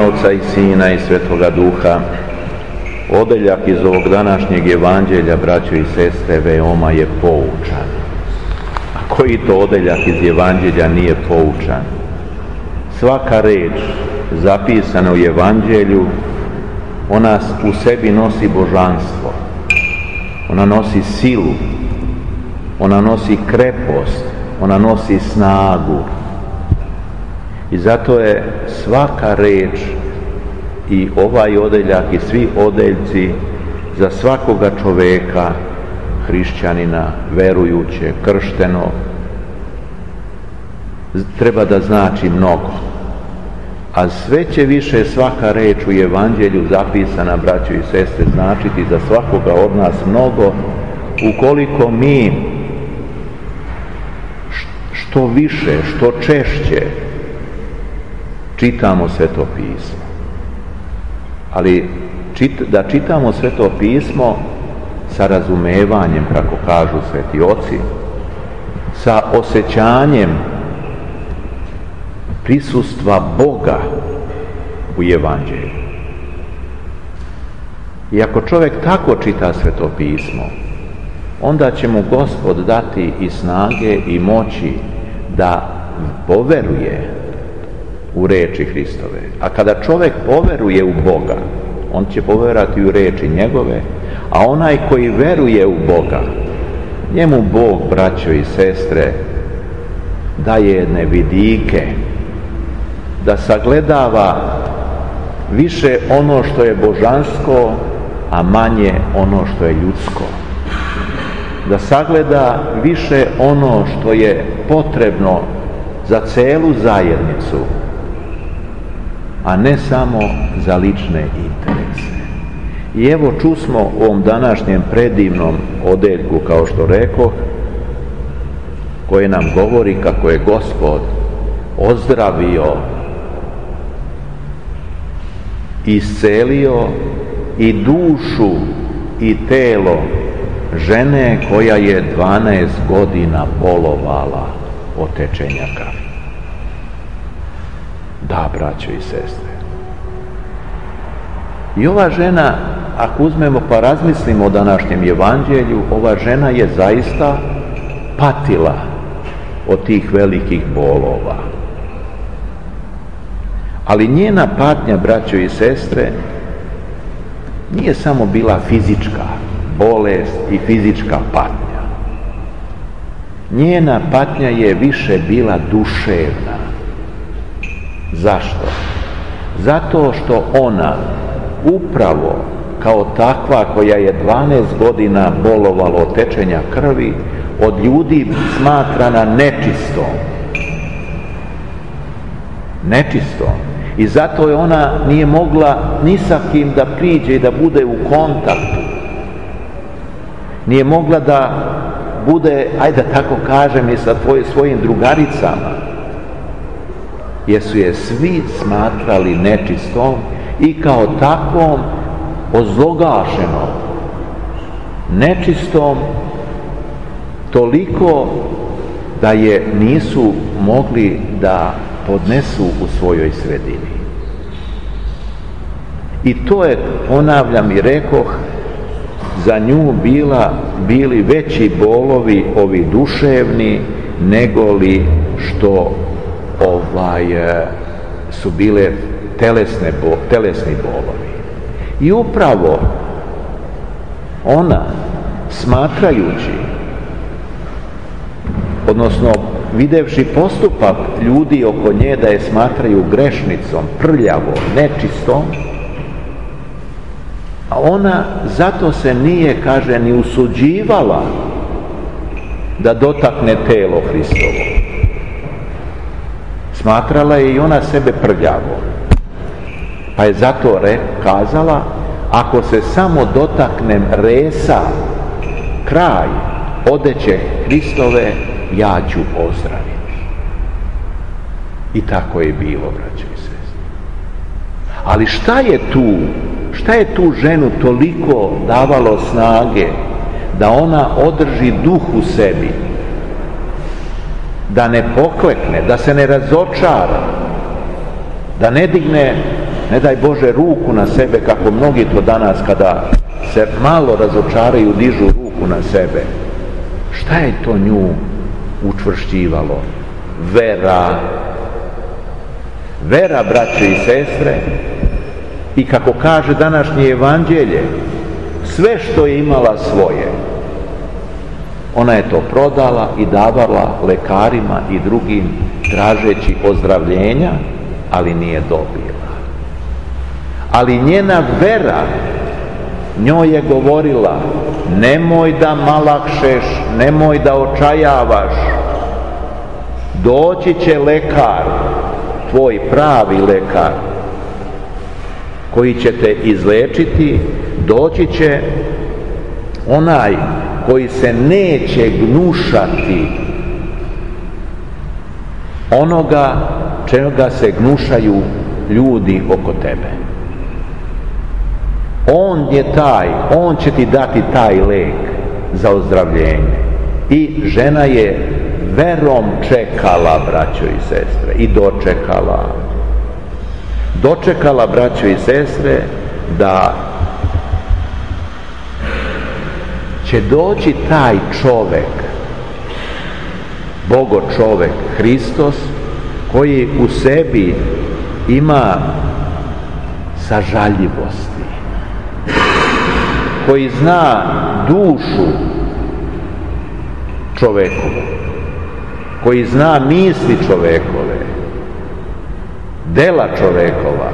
Oca i Sina i Svetoga Duha. Odeljak iz ovog današnjeg evanđelja, braćo i sestre, veoma je poučan. A koji to odeljak iz evanđelja nije poučan? Svaka reč zapisana u evanđelju, ona u sebi nosi božanstvo, ona nosi silu, ona nosi krepost, ona nosi snagu. I zato je svaka reč i ovaj odeljak i svi odeljci za svakoga čoveka, hrišćanina, verujuće, krštenog, treba da znači mnogo. A sve će više svaka reč u evanđelju zapisana, braćo i sestre, značiti za svakoga od nas mnogo, ukoliko mi što više, što češće čitamo Sveto pismo. Ali da čitamo Sveto pismo sa razumevanjem, kako kažu sveti oci, sa osjećanjem prisustva Boga u evanđelju. I ako čovjek tako čita Sveto pismo, onda će mu Gospod dati i snage i moći da poveruje u reči Hristove. A kada čovjek poveruje u Boga, on će poverati u reči njegove, a onaj koji veruje u Boga, njemu Bog, braćo i sestre, daje jedne vidike, da sagledava više ono što je božansko, a manje ono što je ljudsko. Da sagleda više ono što je potrebno za celu zajednicu, a ne samo za lične interese. I evo čusmo u ovom današnjem predivnom odeljku, kao što rekoh, koje nam govori kako je Gospod ozdravio, iscelio i dušu i telo žene koja je 12 godina bolovala od tečenja krvi. Da, braćo i sestre. I ova žena, ako uzmemo pa razmislimo o današnjem evanđelju, ova žena je zaista patila od tih velikih bolova. Ali njena patnja, braćo i sestre, nije samo bila fizička bolest i fizička patnja. Njena patnja je više bila duševna. Zašto? Zato što ona upravo kao takva koja je 12 godina bolovala od tečenja krvi, od ljudi smatrana nečistom. Nečistom. I zato je ona nije mogla ni sa kim da priđe i da bude u kontaktu. Nije mogla da bude, ajde da tako kažem, i sa svojim drugaricama. Jer su je svi smatrali nečistom i kao takvom ozlogašenom, nečistom, toliko da je nisu mogli da podnesu u svojoj sredini. I to je, ponavljam i rekoh, za nju bili veći bolovi, ovi duševni, nego li što su bile telesni bolovi. I upravo ona, smatrajući, odnosno videvši postupak ljudi oko nje da je smatraju grešnicom, prljavom, nečistom, a ona zato se nije, kaže, ni usuđivala da dotakne telo Hristovo. Smatrala je i ona sebe prljavom. Pa je zato kazala, ako se samo dotaknem resa, kraj odeće Hristove, ja ću ozdraviti. I tako je bilo, braćo i sestre. Ali šta je tu ženu toliko davalo snage da ona održi duh u sebi, da ne poklekne, da se ne razočara, da ne digne ne daj Bože ruku na sebe, kako mnogi to danas kada se malo razočaraju dižu ruku na sebe. Šta je to nju učvršćivalo? Vera, braće i sestre, i kako kaže današnje evanđelje, sve što je imala svoje, ona je to prodala i davala lekarima i drugim tražeći ozdravljenja, ali nije dobila. Ali njena vera njoj je govorila: nemoj da malakšeš, nemoj da očajavaš, doći će lekar, tvoj pravi lekar, koji će te izlečiti, doći će onaj koji se neće gnušati onoga čega se gnušaju ljudi oko tebe. On je taj, on će ti dati taj lek za ozdravljenje. I žena je verom čekala, braćo i sestre, i dočekala, braćo i sestre, da će doći taj čovek, Bogo čovek, Hristos, koji u sebi ima sažaljivosti, koji zna dušu čovekovu, koji zna misli čovekove, dela čovekova.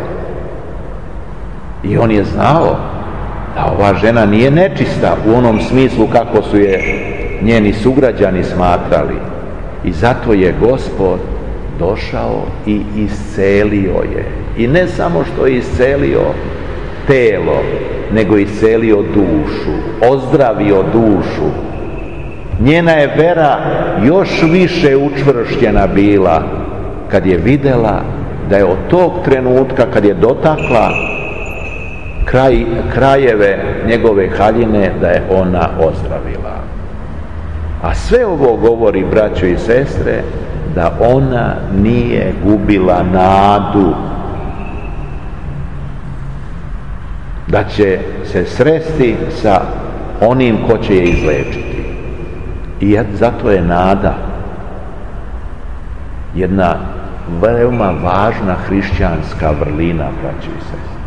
I on je znao da ova žena nije nečista u onom smislu kako su je njeni sugrađani smatrali. I zato je Gospod došao i iscelio je. I ne samo što je iscelio telo, nego iscelio dušu, ozdravio dušu. Njena je vera još više učvršćena bila kad je vidjela da je od tog trenutka kad je dotakla krajeve njegove haljine, da je ona ozdravila. A sve ovo govori, braćo i sestre, da ona nije gubila nadu da će se sresti sa onim ko će je izlečiti. I zato je nada jedna veoma važna hrišćanska vrlina, braćo i sestre.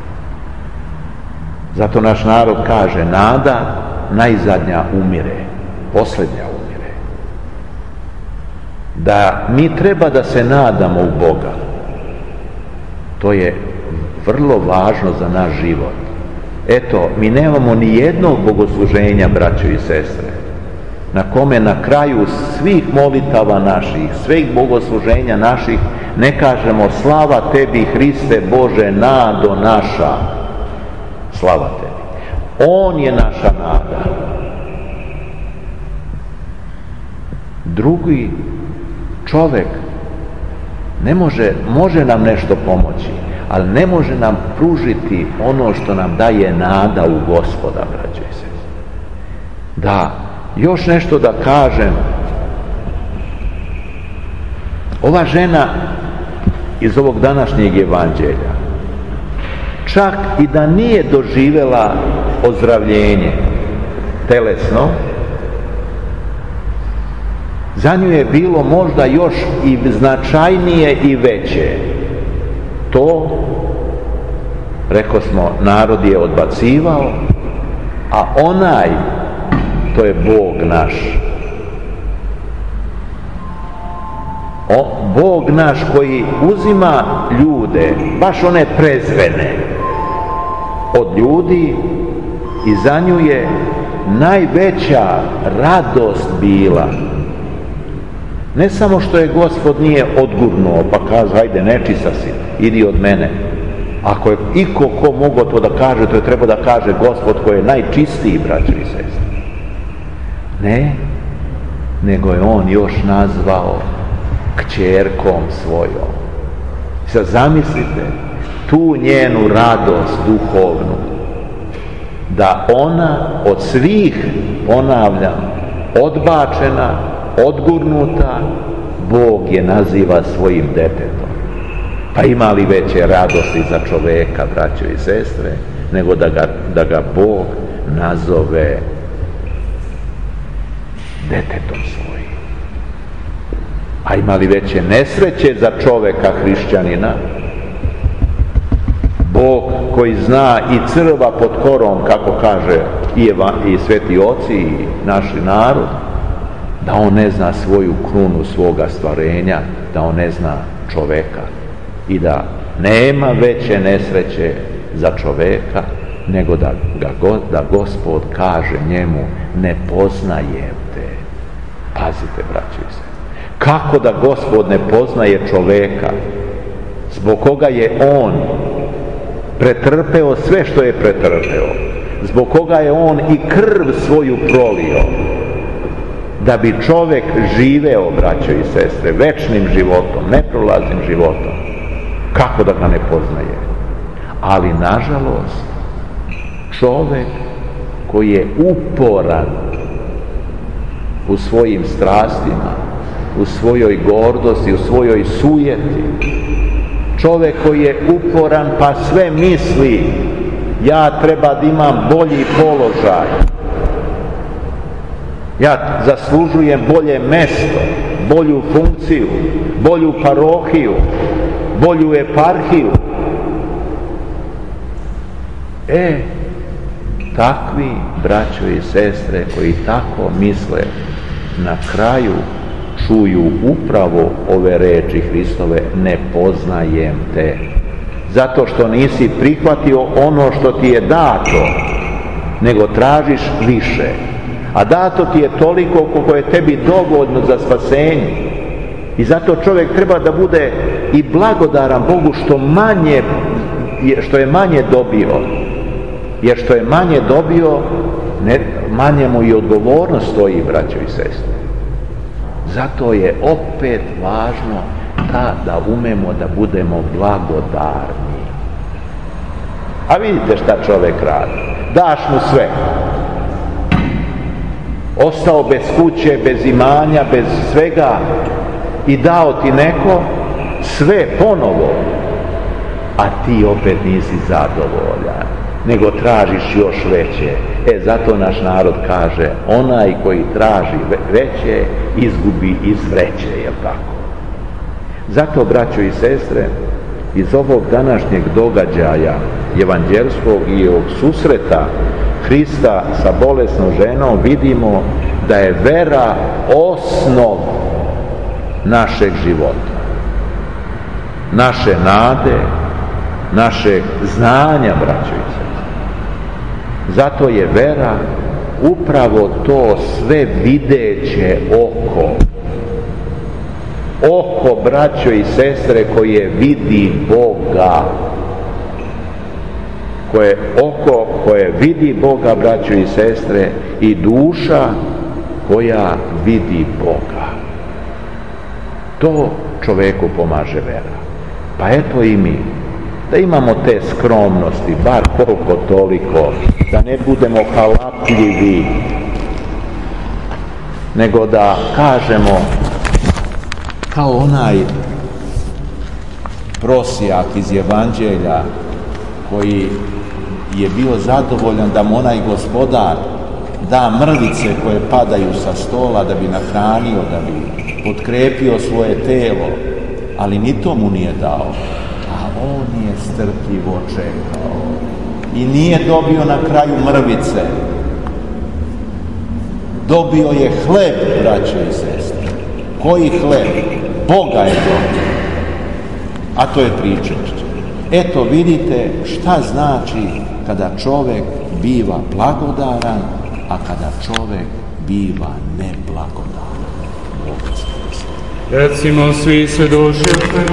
Zato naš narod kaže: nada najzadnja umire, posljednja umire. Da mi treba da se nadamo u Boga, to je vrlo važno za naš život. Eto, mi nemamo ni jednog bogosluženja, braćo i sestre, na kome na kraju svih molitava naših, svih bogosluženja naših ne kažemo: slava tebi, Hriste Bože, nado naša. Slava tebi. On je naša nada. Drugi čovek ne može nam nešto pomoći, ali ne može nam pružiti ono što nam daje nada u Gospoda, braćo i sestre. Da, još nešto da kažem. Ova žena iz ovog današnjeg evanđelja, čak i da nije doživjela ozdravljenje telesno, za nju je bilo možda još i značajnije i veće. To, reko smo, narod je odbacivao, a onaj, to je Bog naš. Bog naš koji uzima ljude, baš one prezrene od ljudi, i za nju je najveća radost bila. Ne samo što je Gospod nije odgurnuo pa kaže: hajde, nečista si, idi od mene. Ako je iko ko mogao to da kaže, to je trebao da kaže Gospod koji je najčistiji, braćo i sestre. Ne, nego je on još nazvao kćerkom svojom. Sad zamislite tu njenu radost duhovnu, da ona od svih, ponavljam, odbačena, odgurnuta, Bog je naziva svojim detetom. Pa ima li veće radosti za čoveka, braćo i sestre, nego da ga Bog nazove detetom svojim? A ima li veće nesreće za čoveka hrišćanina? Bog koji zna i crva pod korom, kako kaže i sveti oci i naši narod, da on ne zna svoju krunu svoga stvorenja, da on ne zna čoveka i da nema veće nesreće za čoveka nego da Gospod kaže njemu: ne poznajem te. Pazite, braćo i sestre, kako da Gospod ne poznaje čoveka zbog koga je on pretrpeo sve što je pretrpeo, zbog koga je on i krv svoju prolio, da bi čovjek živeo, braćo i sestre, večnim životom, neprolaznim životom. Kako da ga ne poznaje? Ali nažalost, čovjek koji je uporan u svojim strastima, u svojoj gordosti, u svojoj sujeti, čovjek koji je uporan pa sve misli: ja treba da imam bolji položaj, ja zaslužujem bolje mesto, bolju funkciju, bolju parohiju, bolju eparhiju. Takvi, braćo i sestre, koji tako misle, na kraju čuju upravo ove reči Hristove: ne poznajem te. Zato što nisi prihvatio ono što ti je dato, nego tražiš više. A dato ti je toliko koliko je tebi dovoljno za spasenje. I zato čovjek treba da bude i blagodaran Bogu što je manje dobio. Jer što je manje dobio, manje mu i odgovornost stoji, braćo i sestre. Zato je opet važno da umemo da budemo blagodarni. A vidite šta čovjek radi. Daš mu sve. Ostao bez kuće, bez imanja, bez svega, i dao ti neko sve ponovo, a ti opet nisi zadovoljan, nego tražiš još veće. Zato naš narod kaže: onaj koji traži veće, izgubi iz vreće, jel tako? Zato, braćo i sestre, iz ovog današnjeg događaja evanđelskog i ovog susreta Hrista sa bolesnom ženom vidimo da je vera osnov našeg života, naše nade, našeg znanja, braćo i sestre. Zato je vera upravo to sve videće oko. Oko, braćo i sestre, koje vidi Boga. Oko koje vidi Boga, braćo i sestre, i duša koja vidi Boga. To čoveku pomaže vera. Pa eto i mi, da imamo te skromnosti, bar koliko toliko, da ne budemo halapljivi, nego da kažemo kao onaj prosjak iz Evanđelja koji je bio zadovoljan da mu onaj gospodar da mrvice koje padaju sa stola da bi nahranio, da bi potkrepio svoje telo, ali ni to mu nije dao. A on je strpljivo čekao i nije dobio na kraju mrvice. Dobio je hleb, braćo i sestre. Koji hleb? Boga je dobio. A to je pričešće. Eto vidite šta znači kada čovjek biva blagodaran, a kada čovjek biva neblagodaran. Recimo svi svedoči